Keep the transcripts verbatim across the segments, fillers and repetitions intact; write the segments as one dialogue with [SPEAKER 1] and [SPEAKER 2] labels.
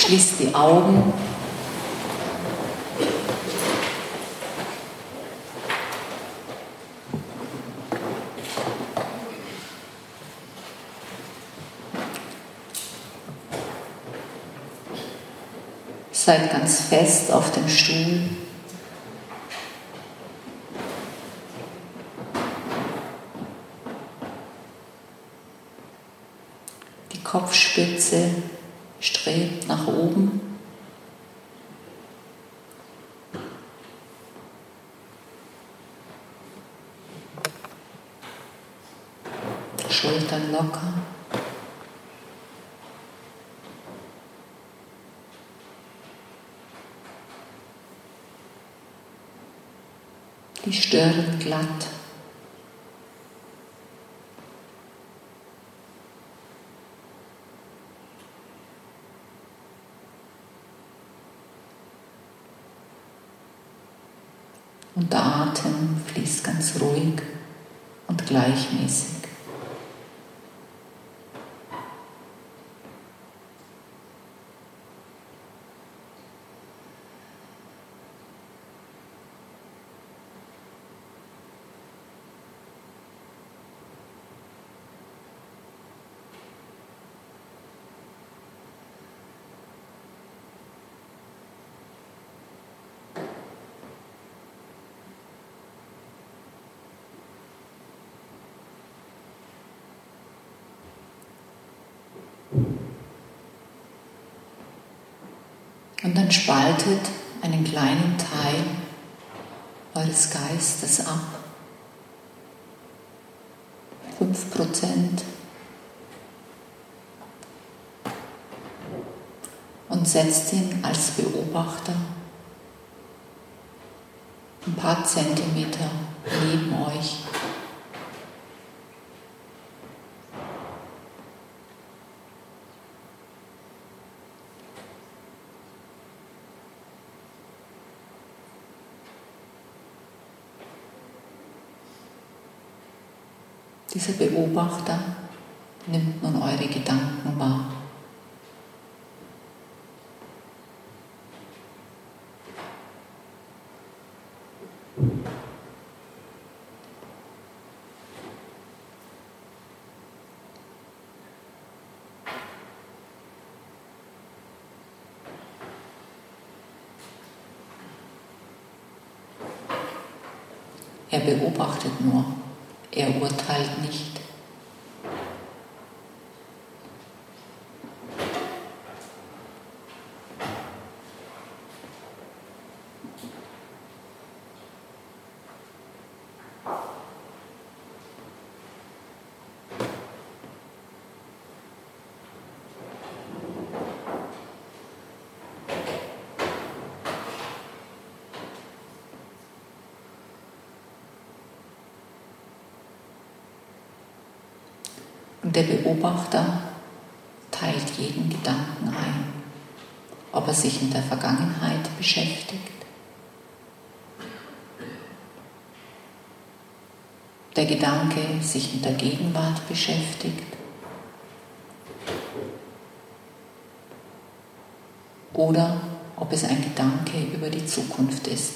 [SPEAKER 1] Schließt die Augen. Seid ganz fest auf dem Stuhl. Die Kopfspitze strebt nach oben. Schultern locker. Die Stirn glatt. Und der Atem fließt ganz ruhig und gleichmäßig. Und dann spaltet einen kleinen Teil eures Geistes ab. Fünf Prozent. Und setzt ihn als Beobachter ein paar Zentimeter neben euch. Dieser Beobachter nimmt nun eure Gedanken wahr. Er beobachtet nur. Er urteilt nicht. Und der Beobachter teilt jeden Gedanken ein, ob er sich in der Vergangenheit beschäftigt, der Gedanke sich mit der Gegenwart beschäftigt oder ob es ein Gedanke über die Zukunft ist.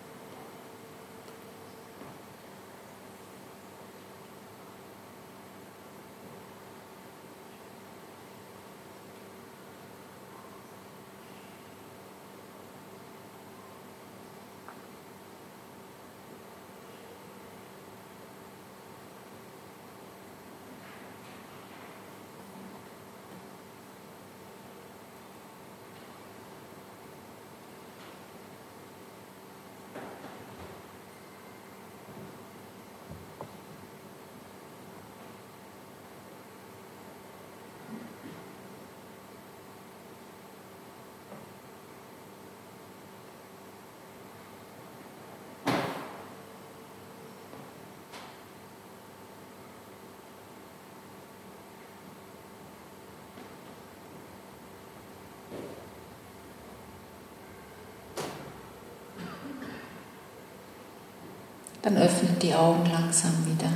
[SPEAKER 1] Dann öffnet die Augen langsam wieder.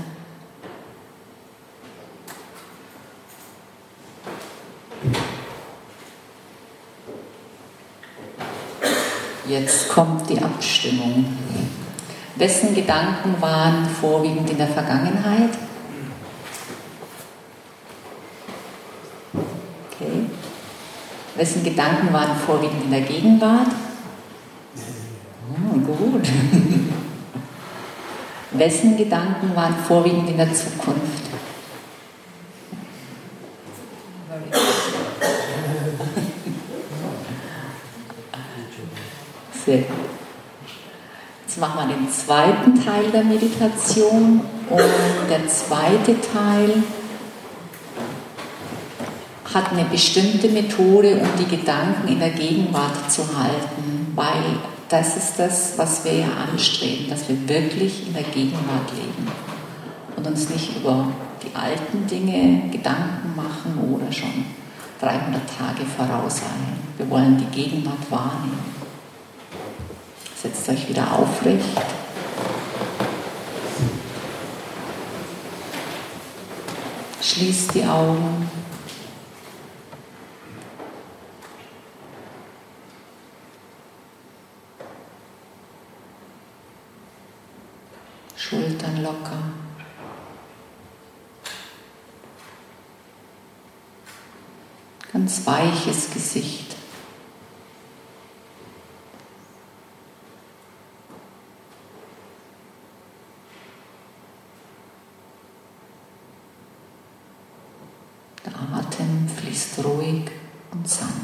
[SPEAKER 1] Jetzt kommt die Abstimmung. Wessen Gedanken waren vorwiegend in der Vergangenheit? Okay. Wessen Gedanken waren vorwiegend in der Gegenwart? Oh, gut. Wessen Gedanken waren vorwiegend in der Zukunft? Sehr gut. Jetzt machen wir den zweiten Teil der Meditation und der zweite Teil hat eine bestimmte Methode, um die Gedanken in der Gegenwart zu halten, weil das ist das, was wir ja anstreben, dass wir wirklich in der Gegenwart leben und uns nicht über die alten Dinge Gedanken machen oder schon dreihundert Tage voraus sein. Wir wollen die Gegenwart wahrnehmen. Setzt euch wieder aufrecht. Schließt die Augen. Schultern locker. Ganz weiches Gesicht. Der Atem fließt ruhig und sanft.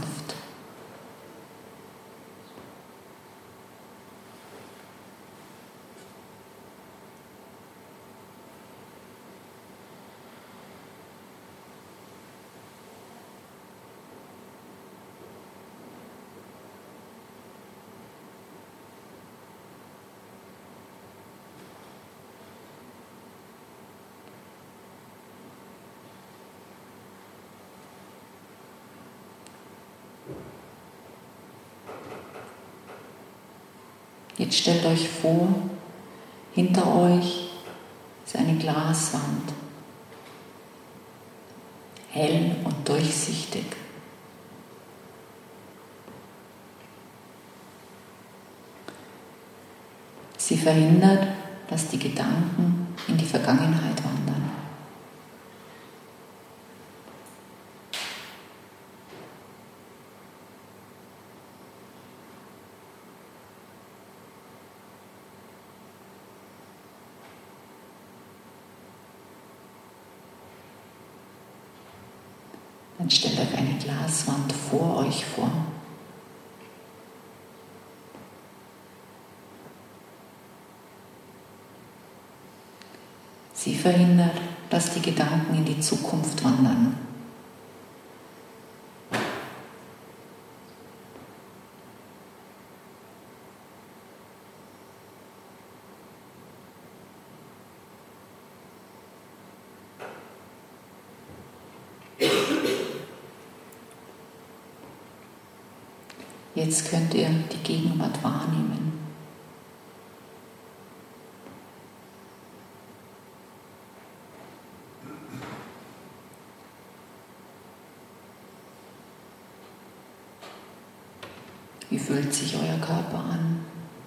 [SPEAKER 1] Jetzt stellt euch vor, hinter euch ist eine Glaswand, hell und durchsichtig. Sie verhindert, dass die Gedanken in die Vergangenheit wandern. Dann stellt euch eine Glaswand vor euch vor. Sie verhindert, dass die Gedanken in die Zukunft wandern. Jetzt könnt ihr die Gegenwart wahrnehmen. Wie fühlt sich euer Körper an?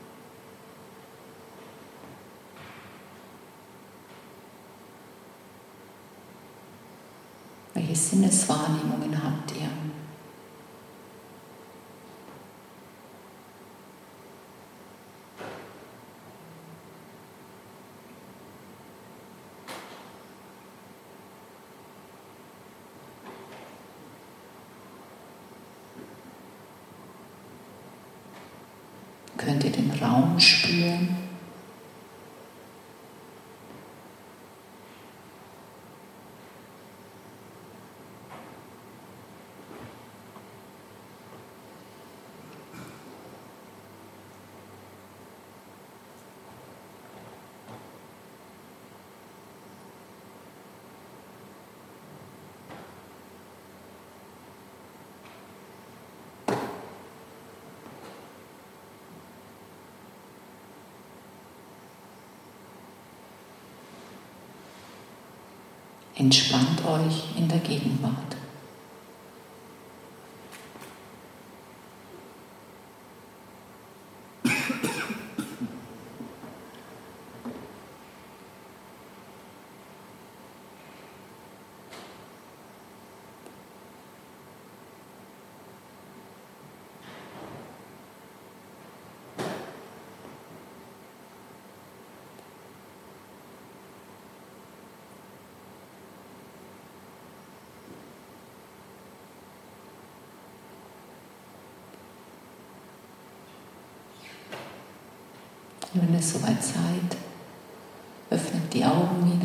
[SPEAKER 1] Welche Sinneswahrnehmungen habt ihr? Könnt ihr den Raum spüren? Entspannt euch in der Gegenwart. Und wenn ihr soweit seid, öffnet die Augen wieder.